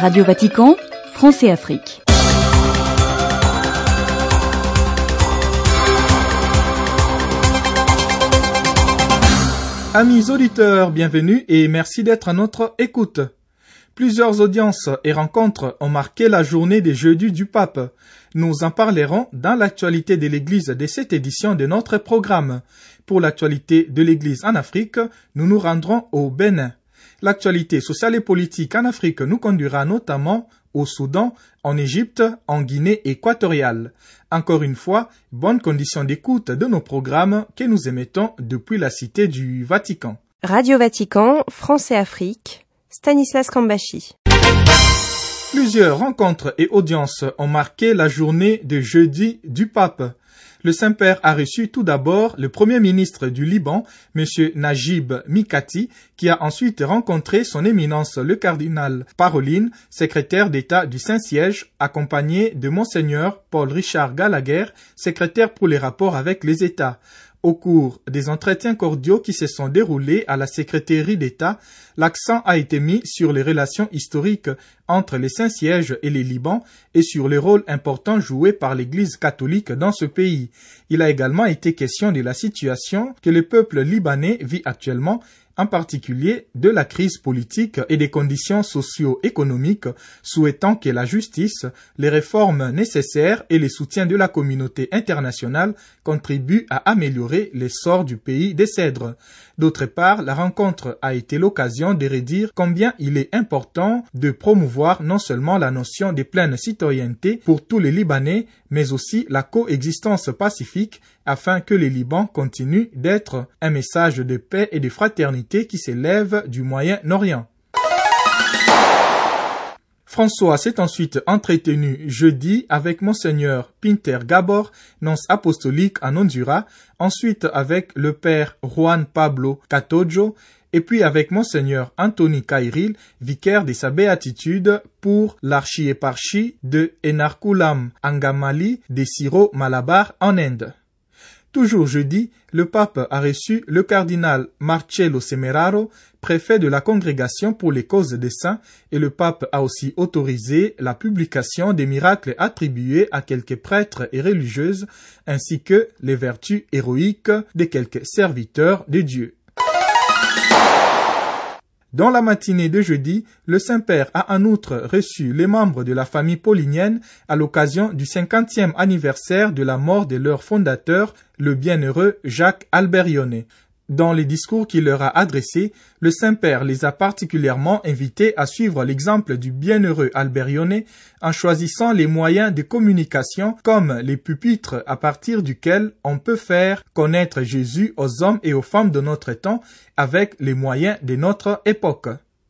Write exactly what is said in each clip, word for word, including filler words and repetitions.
Radio Vatican, France et Afrique. Amis auditeurs, bienvenue et merci d'être à notre écoute. Plusieurs audiences et rencontres ont marqué la journée des jeudis du pape. Nous en parlerons dans l'actualité de l'Église de cette édition de notre programme. Pour l'actualité de l'Église en Afrique, nous nous rendrons au Bénin. L'actualité sociale et politique en Afrique nous conduira notamment au Soudan, en Égypte, en Guinée équatoriale. Encore une fois, bonne condition d'écoute de nos programmes que nous émettons depuis la Cité du Vatican. Radio Vatican, France et Afrique, Stanislas Kambashi. Plusieurs rencontres et audiences ont marqué la journée de jeudi du pape. Le Saint-Père a reçu tout d'abord le Premier ministre du Liban, M. Najib Mikati, qui a ensuite rencontré son éminence le cardinal Parolin, secrétaire d'État du Saint-Siège, accompagné de Monseigneur Paul-Richard Gallagher, secrétaire pour les rapports avec les États. Au cours des entretiens cordiaux qui se sont déroulés à la secrétairie d'État, l'accent a été mis sur les relations historiques entre les Saint-Sièges et les Libans et sur le rôle important joué par l'Église catholique dans ce pays. Il a également été question de la situation que le peuple libanais vit actuellement, en particulier de la crise politique et des conditions socio-économiques, souhaitant que la justice, les réformes nécessaires et les soutiens de la communauté internationale contribuent à améliorer le sort du pays des Cèdres. D'autre part, la rencontre a été l'occasion de redire combien il est important de promouvoir non seulement la notion de pleine citoyenneté pour tous les Libanais, mais aussi la coexistence pacifique afin que le Liban continue d'être un message de paix et de fraternité qui s'élève du Moyen-Orient. François s'est ensuite entretenu jeudi avec Monseigneur Pinter Gabor, nonce apostolique en Honduras, ensuite avec le père Juan Pablo Catojo, et puis avec Monseigneur Anthony Kairil, vicaire de sa béatitude pour l'archiéparchie de Enarkulam Angamali de Siro Malabar en Inde. Toujours jeudi, le pape a reçu le cardinal Marcello Semeraro, préfet de la Congrégation pour les causes des saints, et le pape a aussi autorisé la publication des miracles attribués à quelques prêtres et religieuses, ainsi que les vertus héroïques de quelques serviteurs de Dieu. Dans la matinée de jeudi, le Saint-Père a en outre reçu les membres de la famille paulinienne à l'occasion du cinquantième anniversaire de la mort de leur fondateur, le bienheureux Jacques Alberione. Dans les discours qu'il leur a adressés, le Saint-Père les a particulièrement invités à suivre l'exemple du bienheureux Alberione en choisissant les moyens de communication comme les pupitres à partir duquel on peut faire connaître Jésus aux hommes et aux femmes de notre temps avec les moyens de notre époque.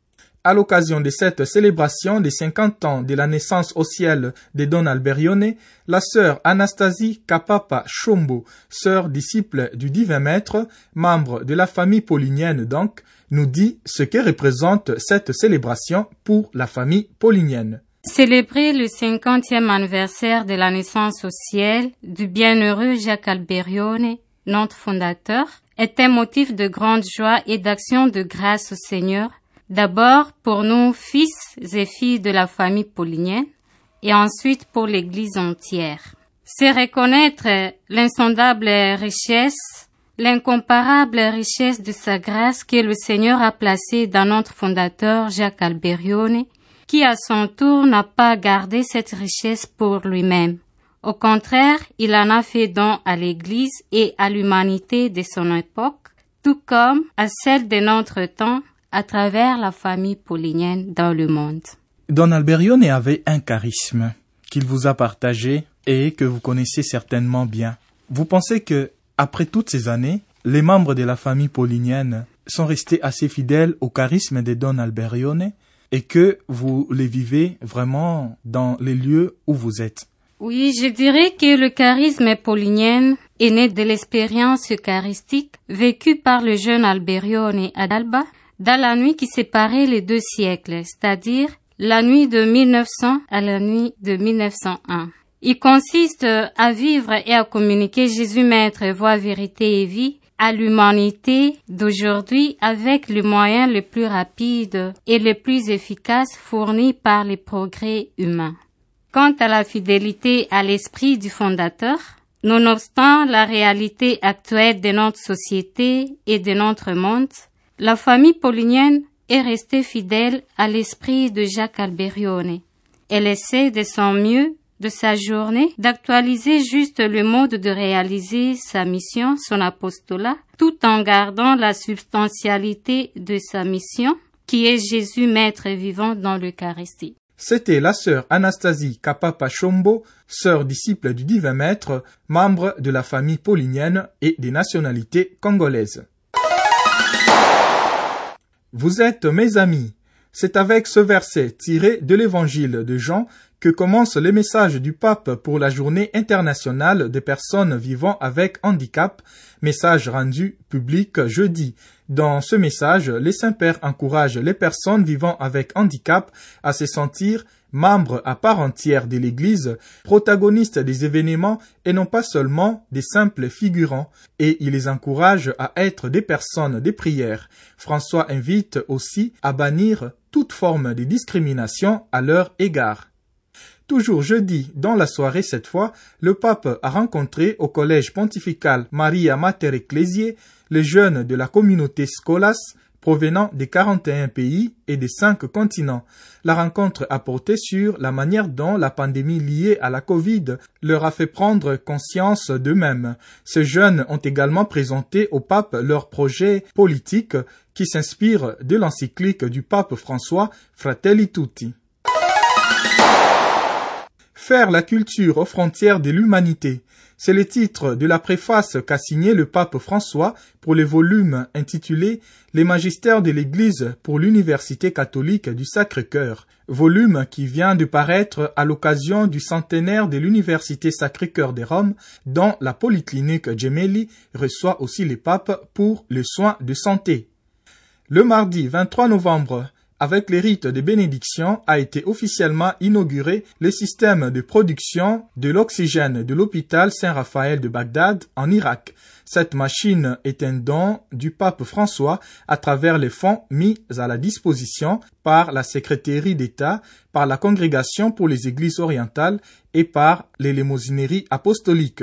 À l'occasion de cette célébration des cinquante ans de la naissance au ciel de Don Alberione, la sœur Anastasie Kapapa Chombo, sœur disciple du divin maître, membre de la famille paulinienne donc, nous dit ce que représente cette célébration pour la famille paulinienne. Célébrer le cinquantième anniversaire de la naissance au ciel du bienheureux Jacques Alberione, notre fondateur, est un motif de grande joie et d'action de grâce au Seigneur. D'abord pour nous, fils et filles de la famille paulinienne, et ensuite pour l'Église entière. C'est reconnaître l'insondable richesse, l'incomparable richesse de sa grâce que le Seigneur a placée dans notre fondateur Jacques Alberione, qui à son tour n'a pas gardé cette richesse pour lui-même. Au contraire, il en a fait don à l'Église et à l'humanité de son époque, tout comme à celle de notre temps, à travers la famille paulinienne dans le monde. Don Alberione avait un charisme qu'il vous a partagé et que vous connaissez certainement bien. Vous pensez que, après toutes ces années, les membres de la famille paulinienne sont restés assez fidèles au charisme de Don Alberione et que vous les vivez vraiment dans les lieux où vous êtes? Oui, je dirais que le charisme paulinien est né de l'expérience eucharistique vécue par le jeune Alberione à Alba, dans la nuit qui séparait les deux siècles, c'est-à-dire la nuit de mille neuf cents à la nuit de mille neuf cent un. Il consiste à vivre et à communiquer Jésus Maître, voie, vérité et vie, à l'humanité d'aujourd'hui avec les moyens les plus rapides et les plus efficaces fournis par les progrès humains. Quant à la fidélité à l'esprit du fondateur, nonobstant la réalité actuelle de notre société et de notre monde, la famille paulinienne est restée fidèle à l'esprit de Jacques Alberione. Elle essaie de son mieux, de sa journée, d'actualiser juste le mode de réaliser sa mission, son apostolat, tout en gardant la substantialité de sa mission, qui est Jésus maître vivant dans l'Eucharistie. C'était la sœur Anastasie Kapapa Chombo, sœur disciple du divin maître, membre de la famille paulinienne et des nationalités congolaises. Vous êtes mes amis. C'est avec ce verset tiré de l'évangile de Jean que commence le message du pape pour la journée internationale des personnes vivant avec handicap, message rendu public jeudi. Dans ce message, les saints-pères encouragent les personnes vivant avec handicap à se sentir membres à part entière de l'Église, protagonistes des événements et non pas seulement des simples figurants, et il les encourage à être des personnes de prière. François invite aussi à bannir toute forme de discrimination à leur égard. Toujours jeudi, dans la soirée cette fois, le pape a rencontré au collège pontifical Maria Mater Ecclesiae les jeunes de la communauté Scholas provenant des quarante et un pays et des cinq continents. La rencontre a porté sur la manière dont la pandémie liée à la Covid leur a fait prendre conscience d'eux-mêmes. Ces jeunes ont également présenté au pape leur projet politique qui s'inspire de l'encyclique du pape François Fratelli Tutti. Faire la culture aux frontières de l'humanité. C'est le titre de la préface qu'a signé le pape François pour le volume intitulé « Les magistères de l'Église pour l'Université catholique du Sacré-Cœur », volume qui vient de paraître à l'occasion du centenaire de l'Université Sacré-Cœur de Rome, dont la polyclinique Gemelli reçoit aussi les papes pour les soins de santé. Le mardi vingt-trois novembre, avec les rites de bénédiction, a été officiellement inauguré le système de production de l'oxygène de l'hôpital Saint-Raphaël de Bagdad en Irak. Cette machine est un don du pape François à travers les fonds mis à la disposition par la Secrétairie d'État, par la Congrégation pour les Églises orientales et par l'élémosinerie apostolique.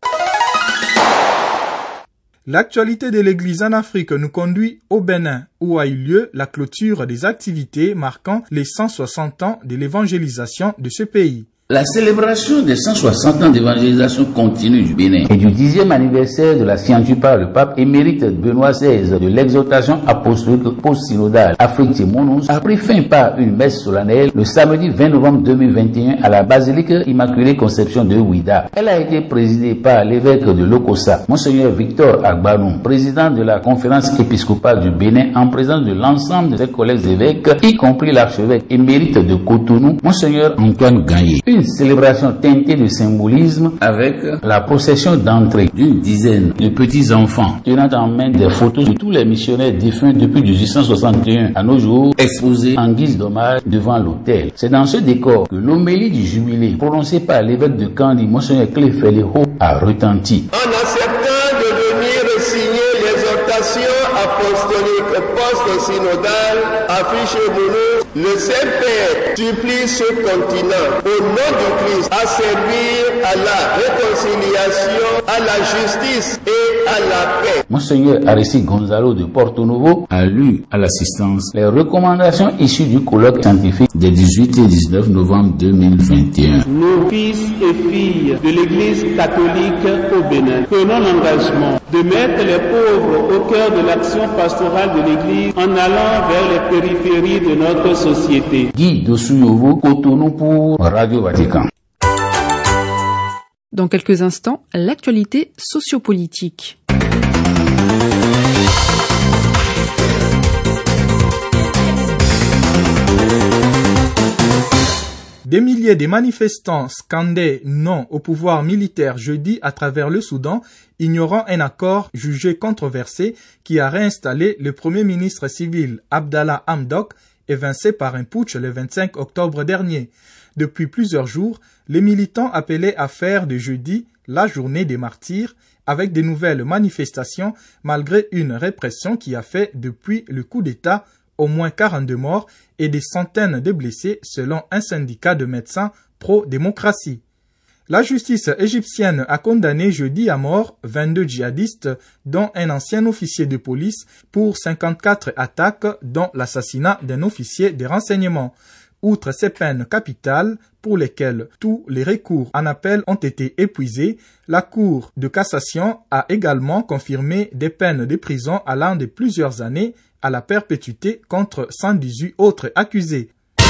L'actualité de l'Église en Afrique nous conduit au Bénin, où a eu lieu la clôture des activités marquant les cent soixante ans de l'évangélisation de ce pays. La célébration des cent soixante ans d'évangélisation continue du Bénin et du dixième anniversaire de la signature par le pape émérite Benoît seize de l'exhortation apostolique post-synodale Afrique Monus a pris fin par une messe solennelle le samedi vingt novembre deux mille vingt et un à la basilique Immaculée Conception de Ouida. Elle a été présidée par l'évêque de Lokossa, Monseigneur Victor Agbanou, président de la conférence épiscopale du Bénin, en présence de l'ensemble de ses collègues évêques, y compris l'archevêque émérite de Cotonou, Monseigneur Antoine Gagné. Une célébration teintée de symbolisme avec la procession d'entrée d'une dizaine de petits enfants tenant en main des photos de tous les missionnaires défunts depuis dix-huit cent soixante et un à nos jours, exposés en guise d'hommage devant l'autel. C'est dans ce décor que l'homélie du jubilé prononcée par l'évêque de Kandi, Monseigneur Cléfelého, a retenti. En acceptant de venir signer l'exhortation apostolique post-synodale affichée Monus, le Saint-Père supplie ce continent au nom du Christ à servir à la réconciliation, à la justice et à la paix. Monseigneur Aristide Gonzalo de Porto Novo a lu à l'assistance les recommandations issues du colloque scientifique des dix-huit et dix-neuf novembre deux mille vingt et un. Nos fils et filles de l'Église catholique au Bénin, prenons l'engagement de mettre les pauvres au cœur de l'action pastorale de l'Église en allant vers les périphéries de notre société. Guy Dossouyovo, Cotonou pour Radio Vatican. Dans quelques instants, l'actualité sociopolitique. Des milliers de manifestants scandaient non au pouvoir militaire jeudi à travers le Soudan, ignorant un accord jugé controversé qui a réinstallé le premier ministre civil Abdallah Hamdok, évincé par un putsch le vingt-cinq octobre dernier. Depuis plusieurs jours, les militants appelaient à faire de jeudi la journée des martyrs, avec de nouvelles manifestations malgré une répression qui a fait depuis le coup d'État au moins quarante-deux morts et des centaines de blessés selon un syndicat de médecins pro-démocratie. La justice égyptienne a condamné jeudi à mort vingt-deux djihadistes, dont un ancien officier de police, pour cinquante-quatre attaques, dont l'assassinat d'un officier des renseignements. Outre ces peines capitales, pour lesquelles tous les recours en appel ont été épuisés, la Cour de cassation a également confirmé des peines de prison allant de plusieurs années à la perpétuité contre cent dix-huit autres accusés.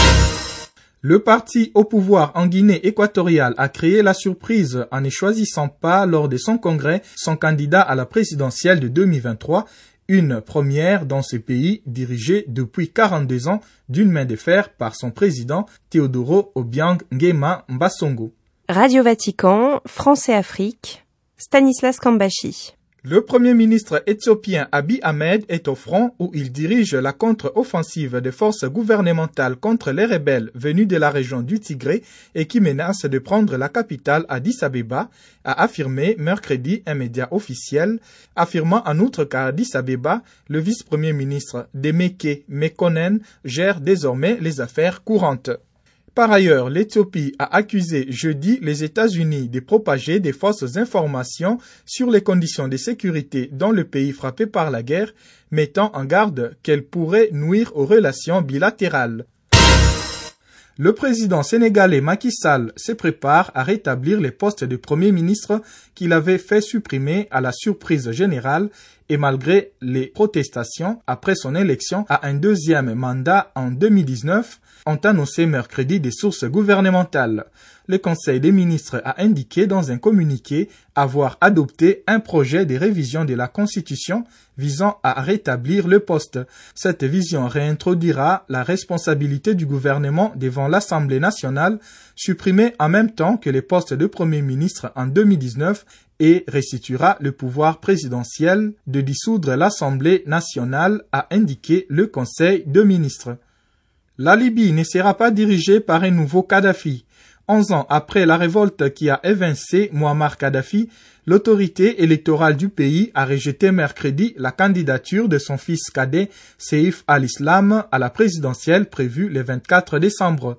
Le parti au pouvoir en Guinée équatoriale a créé la surprise en ne choisissant pas lors de son congrès son candidat à la présidentielle de deux mille vingt-trois, une première dans ce pays dirigé depuis quarante-deux ans d'une main de fer par son président Teodoro Obiang Nguema Mbassongo. Radio Vatican, France et Afrique, Stanislas Kambashi. Le premier ministre éthiopien Abiy Ahmed est au front où il dirige la contre-offensive des forces gouvernementales contre les rebelles venus de la région du Tigré et qui menacent de prendre la capitale Addis Abeba, a affirmé mercredi un média officiel, affirmant en outre qu'à Addis Abeba, le vice-premier ministre Demeke Mekonnen gère désormais les affaires courantes. Par ailleurs, l'Éthiopie a accusé jeudi les États-Unis de propager des fausses informations sur les conditions de sécurité dans le pays frappé par la guerre, mettant en garde qu'elles pourraient nuire aux relations bilatérales. Le président sénégalais Macky Sall se prépare à rétablir les postes de Premier ministre qu'il avait fait supprimer à la surprise générale et malgré les protestations après son élection à un deuxième mandat en deux mille dix-neuf, ont annoncé mercredi des sources gouvernementales. Le Conseil des ministres a indiqué dans un communiqué avoir adopté un projet de révision de la Constitution visant à rétablir le poste. Cette vision réintroduira la responsabilité du gouvernement devant l'Assemblée nationale, supprimée en même temps que les postes de Premier ministre en deux mille dix-neuf et restituera le pouvoir présidentiel de dissoudre l'Assemblée nationale, a indiqué le Conseil des ministres. La Libye ne sera pas dirigée par un nouveau Kadhafi. Onze ans après la révolte qui a évincé Muammar Kadhafi, l'autorité électorale du pays a rejeté mercredi la candidature de son fils cadet Seif al-Islam à la présidentielle prévue le vingt-quatre décembre.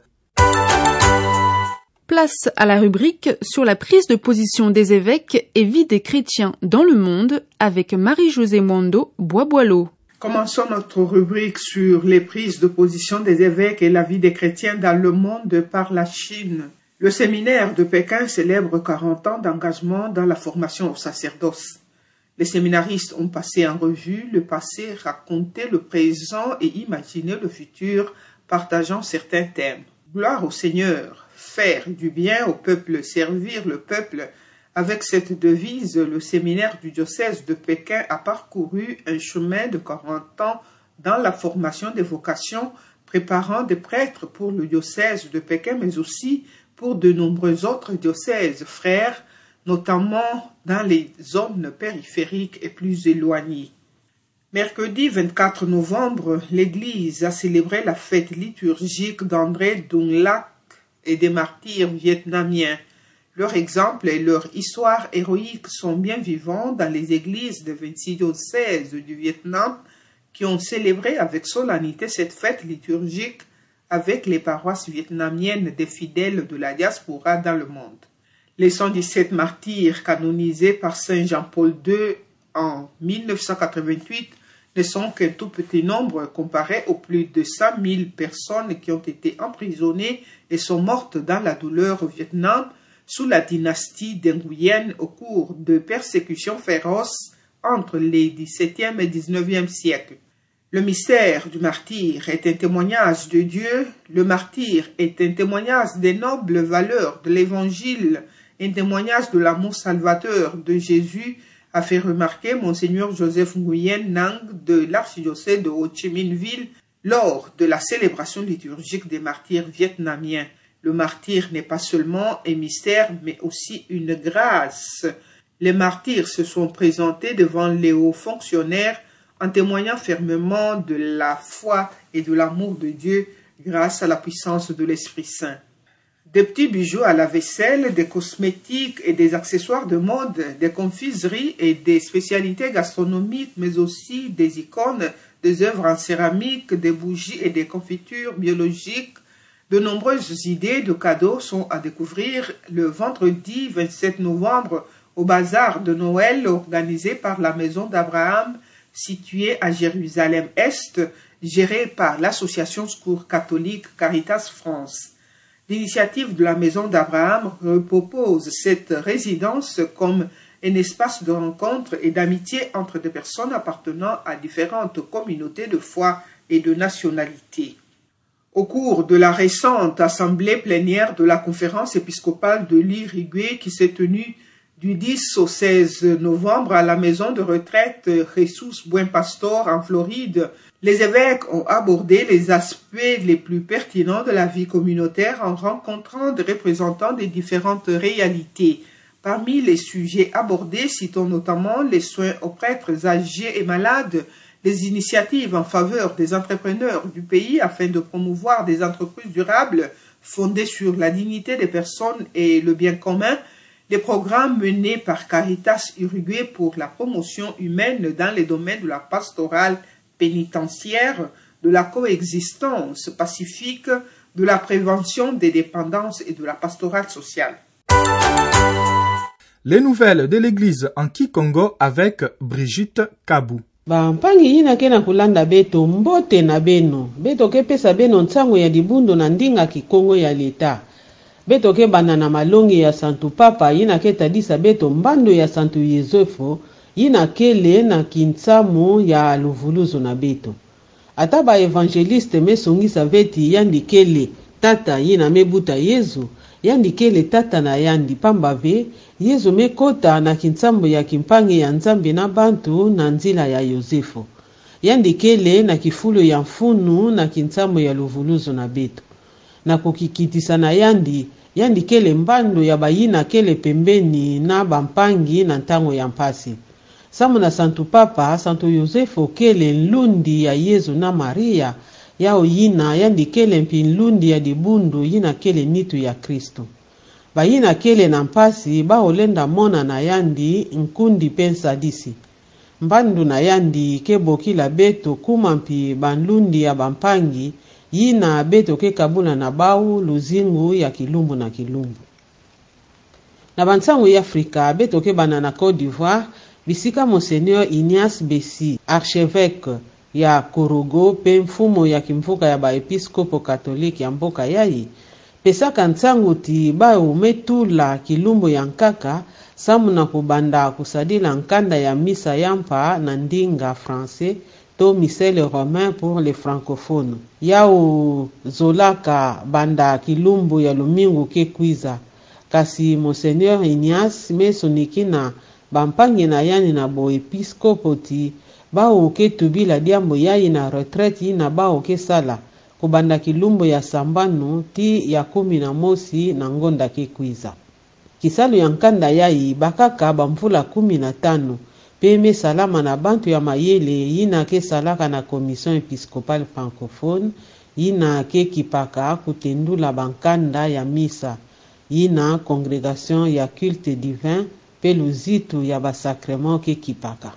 Place à la rubrique sur la prise de position des évêques et vie des chrétiens dans le monde avec Marie-Josée Mondo Boisboileau. Commençons notre rubrique sur les prises de position des évêques et la vie des chrétiens dans le monde par la Chine. Le séminaire de Pékin célèbre quarante ans d'engagement dans la formation au sacerdoce. Les séminaristes ont passé en revue le passé, raconté le présent et imaginé le futur, partageant certains thèmes. Gloire au Seigneur, faire du bien au peuple, servir le peuple. Avec cette devise, le séminaire du diocèse de Pékin a parcouru un chemin de quarante ans dans la formation des vocations, préparant des prêtres pour le diocèse de Pékin, mais aussi pour de nombreux autres diocèses frères, notamment dans les zones périphériques et plus éloignées. Mercredi vingt-quatre novembre, l'Église a célébré la fête liturgique d'André Dung Lac et des martyrs vietnamiens. Leur exemple et leur histoire héroïque sont bien vivants dans les églises des vingt-six diocèses du Vietnam qui ont célébré avec solennité cette fête liturgique avec les paroisses vietnamiennes des fidèles de la diaspora dans le monde. Les cent dix-sept martyrs canonisés par Saint Jean-Paul deux en mille neuf cent quatre-vingt-huit ne sont qu'un tout petit nombre comparé aux plus de cent mille personnes qui ont été emprisonnées et sont mortes dans la douleur au Vietnam sous la dynastie Nguyen au cours de persécutions féroces entre les dix-septième et dix-neuvième siècles. Le mystère du martyr est un témoignage de Dieu, le martyr est un témoignage des nobles valeurs de l'Évangile, un témoignage de l'amour salvateur de Jésus, a fait remarquer Monseigneur Joseph Nguyen Nang de l'archidiocèse de Ho Chi Minh Ville lors de la célébration liturgique des martyrs vietnamiens. Le martyr n'est pas seulement un mystère, mais aussi une grâce. Les martyrs se sont présentés devant les hauts fonctionnaires en témoignant fermement de la foi et de l'amour de Dieu grâce à la puissance de l'Esprit Saint. Des petits bijoux à la vaisselle, des cosmétiques et des accessoires de mode, des confiseries et des spécialités gastronomiques, mais aussi des icônes, des œuvres en céramique, des bougies et des confitures biologiques. De nombreuses idées de cadeaux sont à découvrir le vendredi vingt-sept novembre au bazar de Noël organisé par la Maison d'Abraham située à Jérusalem-Est, gérée par l'association Secours catholique Caritas France. L'initiative de la Maison d'Abraham propose cette résidence comme un espace de rencontre et d'amitié entre des personnes appartenant à différentes communautés de foi et de nationalité. Au cours de la récente assemblée plénière de la conférence épiscopale de l'Uruguay qui s'est tenue du dix au seize novembre à la maison de retraite Jesus Buen Pastor en Floride, les évêques ont abordé les aspects les plus pertinents de la vie communautaire en rencontrant des représentants des différentes réalités. Parmi les sujets abordés, citons notamment les soins aux prêtres âgés et malades, les initiatives en faveur des entrepreneurs du pays afin de promouvoir des entreprises durables fondées sur la dignité des personnes et le bien commun, les programmes menés par Caritas Uruguay pour la promotion humaine dans les domaines de la pastorale pénitentiaire, de la coexistence pacifique, de la prévention des dépendances et de la pastorale sociale. Les nouvelles de l'église en Kikongo avec Brigitte Kabou. Bampangi yina kena kulanda beto mbote na beno. Beto ke pesa beno ntango ya dibundo na ndinga Kikongo ya leta. Beto ke banana malongi ya Santu Papa yina ke tadisa beto mbando ya Santu Yezofo yina kele na kintsamu ya luvuluzo na beto. Ataba evangeliste mesongisa veti yandi kele tata yina mebuta Yezu yandi kele tata na yandi pambave Yezu mekota na kintsambu ya kimpangi ya nzambe na bantu na nzila ya Yozefo yandi kele na kifulo ya mfunu na kintsambu ya luvuluzo na beto na kukikitisa na yandi yandi kele mbando ya bayina kele pembeni na bampangi na ntango ya mpasi. Samu na Santu Papa, Santu Yozefo kele nlundi ya Yezu na Maria, yao yina yandi kele mpi nlundi ya dibundu yina kele nitu ya Kristo. Ba yina kele na mpasi, ba olenda mona na yandi nkundi pensa disi. Mbandu na yandi kebo kila beto kumampi banlundi ya bampangi, yina beto ke kabula na bau luzingu ya kilumbu na kilumbu. Na bansangu ya Afrika, beto ke banana Côte d'Ivoire, bisika Monseigneur Ignace Bessi, archevêque ya Korogo pe mfumo ya kimfuka ya baepiskopo katoliki ya mboka yayi, pesaka ntangu ti ba umetula kilumbu ya nkaka samu na kubanda kusadila nkanda ya misa yampa na ndinga français to missel romain pour les francophones. Yao zolaka banda kilumbu ya lumingu ke kwiza, kasi Monseigneur Ignace mesonikina bampangi na yani na bo episkopo ti bao ke tubila diambo yayi na retraite yina bao ke sala kubanda kilumbu ya sambanu ti ya kumi na mosi na ngonda ke kwiza. Kisalu ya nkanda yayi bakaka bamvula kumi na tano peme salama na bantu ya mayele yina ke salaka na commission episcopale francophone yina ke kipaka kutendula bankanda ya misa yina congrégation ya culte divin peluzitu ya basacrement ke kipaka.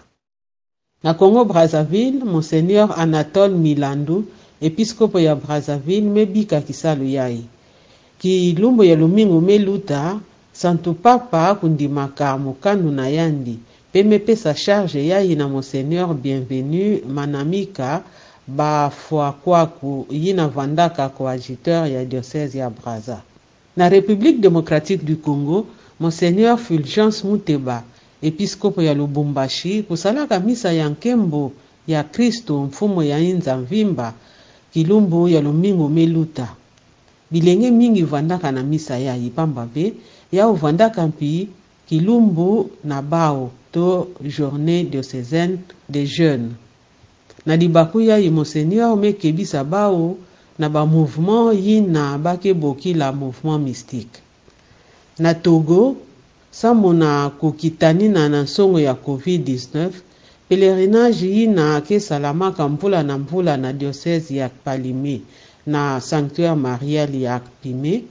Na Congo Brazzaville, Monseigneur Anatole Milandu, episkopo ya Brazzaville mebika kisalu yayi. Ki lumbo ya lumingu meluta, Santu Papa kundimaka mukanu na yandi, peme pesa charge yayi na Monseigneur Bienvenu Manamika ba fwa kwaku yina vandaka coadjuteur ya diocèse ya Brazza. Na République démocratique du Congo, Monseigneur Fulgence Muteba, episkopo ya Lubumbashi, kusalaka misa ya nkembo ya Kristo mfumo ya inza mvimba, kilumbu ya lumingu meluta. Bilenge mingi vandaka na misa ya ipambave, ya uvandaka mpi kilumbu na bao to journée diocésaine des jeunes. Na dibaku ya yi Monseigneur mekebisa bao na ba mouvement yina bake boki la mouvement mystique. Na Togo, samona kukitani na nansongo ya covid dix-neuf, pelerinage yina ke salamaka mpula na mpula na diocèse ya Palime na sanctuaire marial ya Pime,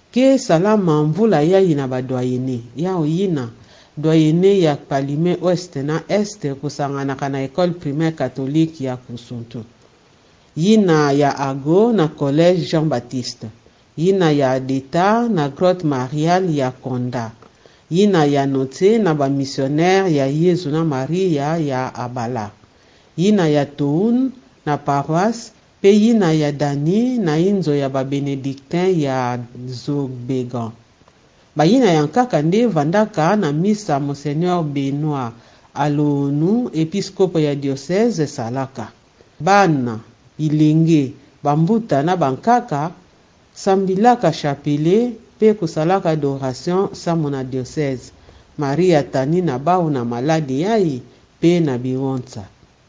ke salama mvula yai na badoyene yao yina doyene ya Palime Ouest na Est kusanganaka na école primaire catholique ya Kusuntu. Yina ya Ago na collège Jean-Baptiste. Yina ya Deta na grotte mariale ya Konda. Yina ya Note na ba missionnaire ya Yesu na Maria ya Abala. Yina ya Toun na paroisse pe yina ya Dani na inzo ya ba Benedictin ya Zogbegan. Bayina ya nkaka nde vandaka na misa Monseigneur Benoît Alonu, episcope ya diocèse Salaka. Bana, ilenge, bambuta na bankaka, sambilaka chapele, pe kusalaka adoration samo na diocèse. Maria tani na bao na maladi yai, pe na biwonsa.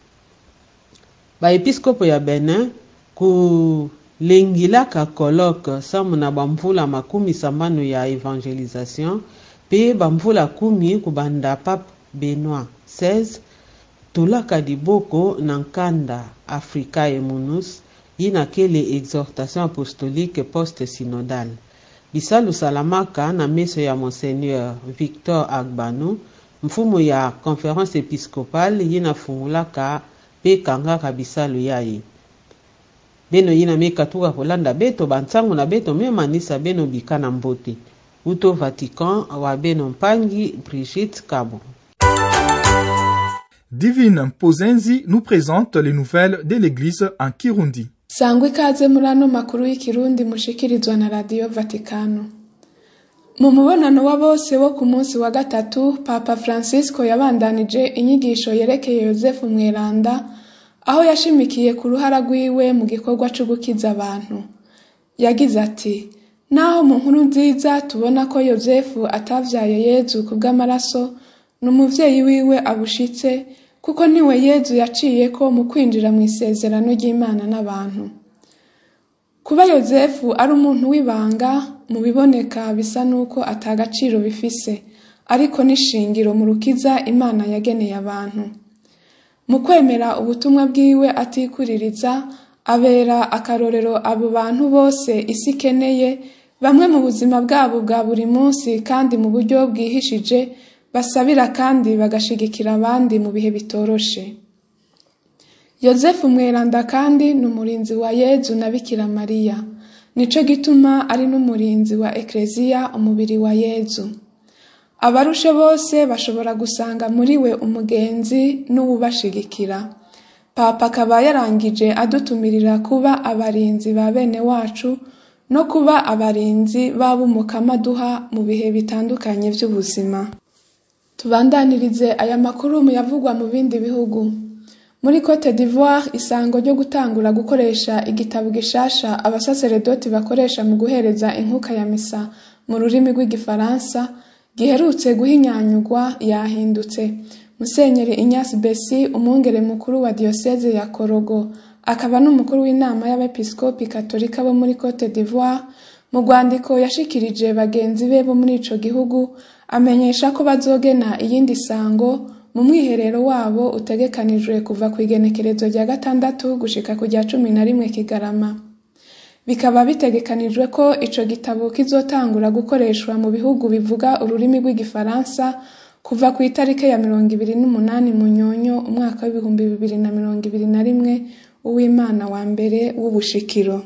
Ba episcope ya Benin, ku lengilaka colloque samu na bamvula makumi sambano ya evangelisation pe bamvula kumi kubanda Pape Benoît seize tulaka diboko na nkanda Afrika e Munus yina kele exhortation apostolique post-synodale. Bisalu salamaka na meso ya Monseigneur Victor Agbanu, mfumu ya conférence épiscopale yina fungulaka pe kangaka bisalu yayi. Beno yina meka tuka kolanda beto bantsangu na beto memanisa beno bikana mbote. Uto Vatican wa beno mpangi Brigitte Kabo. Divine Mpozenzi nous présente les nouvelles de l'église en Kirundi. Sangwe ikaze muri ano makuru y'ikirundi mushikirizwa na Radio Vaticano. Mu mubonano wa bose wo ku munsi wa gatatu, Papa Francisco yabandanije inyigisho yerekeye Yosefu Mweranda, aho yashimikiye ku ruhara rwiwe mu gikorwa cyo gukiza abantu. Yagize ati, naho mu nkuru nziza tubona ko Yosefu atavyaye Yezu kubw'amaraso, n'umuvyeyi wiwe abushitse, kuko niwe Yezu yaciye ko mu kwinjira mu isezerano ry'Imana n'abantu. Kuba Yosefu ari umuntu w'ibanga, mu biboneka bisa nuko atagaciro bifise, ariko nishingiro mu rukiza Imana yageneye abantu. Mu kwemera ubutumwa bwiwe atikuririza, abera akarorero abo bantu bose isi ikeneye, bamwe mu buzima bwabo bwa buri munsi kandi mu buryo bwihishije, basabira kandi bagashigikira abandi mu bihe bitoroshe. Yosefu Mweranda kandi n'umurinzi wa Yezu na Bikira Maria, nico gituma ari n'umurinzi wa Ekleziya, umubiri wa Yezu. Abarushe bose bashobora gusanga muri we umugenzi n'uwubashigikira. Papa akaba yarangije adutumirira kuba abarinzi ba bene wacu no kuba abarinzi b'abumukama duha mu bihe bitandukanye by'ubuzima. Tubandanirize aya makuru mu yavugwa mu bindi bihugu. Muri Cote d'Ivoire, isango ryo gutangura gukoresha igitabo gishasha abasaseredoti bakoresha mu guhereza inkuka ya misa mu rurimi rw'igifaransa giherutse guhinyanyugwa yahindutse. Musenyeri Ignace Bessi, umwungere mukuru wa diocese ya Korogo, akaba n'umukuru w'inama y'abepiskopi katolika bo muri Cote d'Ivoire, mu rwandiko yashikirije bagenzi be bo muri ico gihugu, amenyesha ko bazogena iyindi sango mu mwiherero wabo utegekanijwe kuva ku igenekerezo rya gatandatu gushika ku rya cumi na rimwe Kigarama. Bikaba bitegekanijwe ko ico gitabo kizotangura gukoreshwa mu bihugu bivuga ururimi rw'igifaransa kuva ku itarike ya mirongo ibiri n'umunani Munyonyo umwaka w'ibihumbi bibiri na mirongo ibiri na rimwe uw'Imana wa mbere w'ubushikiro.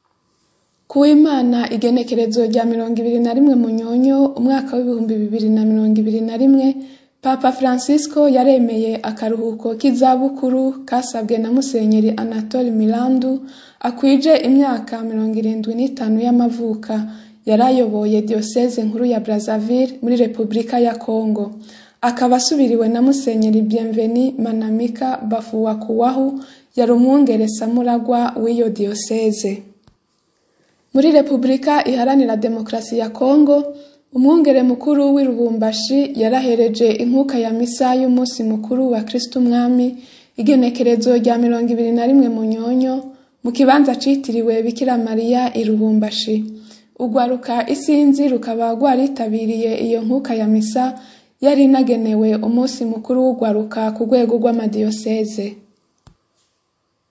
Kuw'Imana igenekerezo rya mirongo ibiri na rimwe Munyonyo umwaka w'ibihumbi bibiri na mirongo ibiri na rimwe, Papa Francisco yaremeye akaruhuko k'izabukuru kasabwe na Musenyeri Anatole Milandu akwije imyaka mirongo irindwi n'itanu y'amavuka. Yarayoboye diocese nkuru ya Brazzaville muri Republika ya Kongo. Akaba asubiriwe na Musenyeri Bienveni Manamika Bafuwakuwahu, yari umwungere samuragwa w'iyo diocese. Muri Republika iharanira demokrasi ya Kongo, umwungere mukuru w'Irubumbashi yarahereje inkuka ya misa y'umunsi mukuru wa Kristo Umwami igenekerezo rya mirongo ibiri na rimwe Munyonyo mu kibanza citiriwe Bikira Maria Irubumbashi. Ugwaruka isinzi rukaba rwaritabiriye iyo nkuka ya misa yari inagenewe umunsi mukuru w'ugwaruka ku rwego rw'amadiyoseze.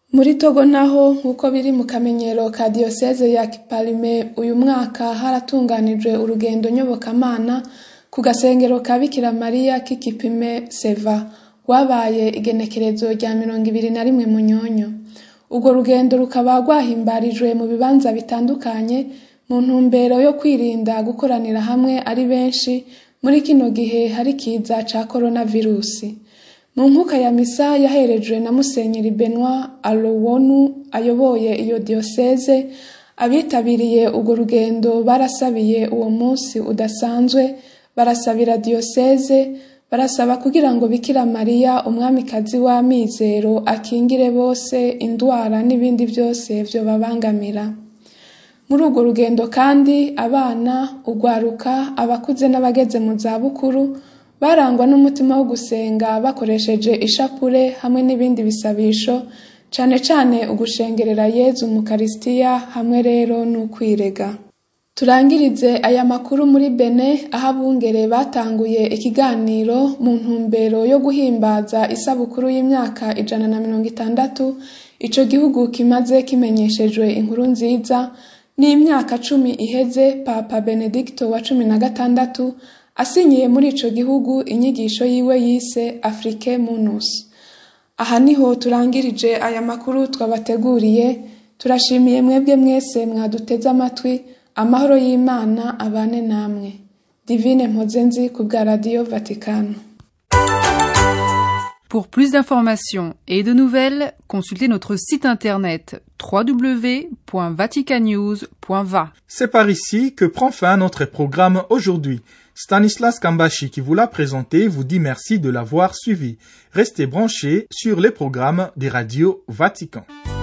Muri Togo naho nk'uko biri mu kamenyero ka Diocese ya Kipalime, uyu mwaka haratunganijwe urugendo nyobokamana ku gasengero ka Bikira Mariya k'Ikipime Seva, wabaye igenekerezo rya mirongo ibiri na rimwe Munyonyo. Urwo rugendo rukaba rwahimbarijwe mu bibanza bitandukanye mu ntumbero yo kwirinda gukoranira hamwe ari benshi muri kino gihe hari kiza ca coronavirusi. Mu nkuka ya misa yaherejwe na Musenyeri Benoit Alowonu ayoboye iyo diocese, abitabiriye urwo rugendo barasabiye uwo munsi udasanzwe, barasabira diocese, barasaba kugira ngo Bikira Mariya umwamikazi w'amizero akingire bose indwara n'ibindi byose byo babangamira. Muri urwo rugendo kandi abana, ugwaruka, abakuze n'abageze mu zabukuru barangwa n'umutima wo gusenga bakoresheje ishapure hamwe n'ibindi bisabisho, cane cane ugushengerera Yezu mu Karistiya hamwe rero n'ukwirega. Turangirize aya makuru muri Benin, aho abungere batanguye ikiganiro mu ntumbero yo guhimbaza isabukuru y'imyaka ijana na mirongo itandatu ico gihugu kimaze kimenyeshejwe inkuru nziza n'imyaka cumi iheze Papa Benedicto wa cumi na gatandatu asinyiye muri ico gihugu inyigisho yiwe yise Afrique Munus. Aha niho turangirije aya makuru twabateguriye. Turashimiye mwebwe mwese mwaduteze amatwi. Amahoro y'Imana abane namwe. Divine Mpozenzi ku bwa Radio Vaticano. Pour plus d'informations et de nouvelles, consultez notre site internet w w w point vaticanews point v a. C'est par ici que prend fin notre programme aujourd'hui. Stanislas Kambashi qui vous l'a présenté vous dit merci de l'avoir suivi. Restez branchés sur les programmes des radios Vatican.